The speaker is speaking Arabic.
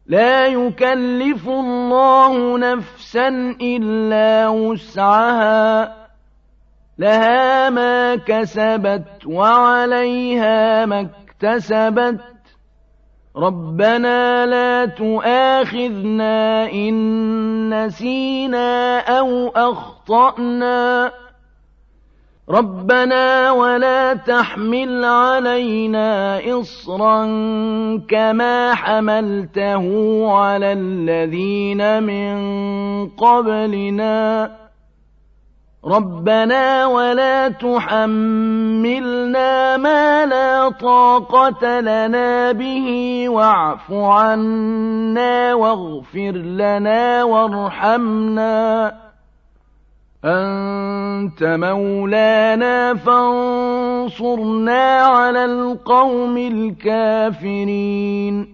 لا يكلف الله نفسا إلا وسعها لها ما كسبت وعليها ما اكتسبت ربنا لا تؤاخذنا إن نسينا أو أخطأنا ربنا ولا تحمل علينا إصرا كما حملته على الذين من قبلنا ربنا ولا تحملنا ما لا طاقة لنا به واعف عنا واغفر لنا وارحمنا أنت مولانا فانصرنا على القوم الكافرين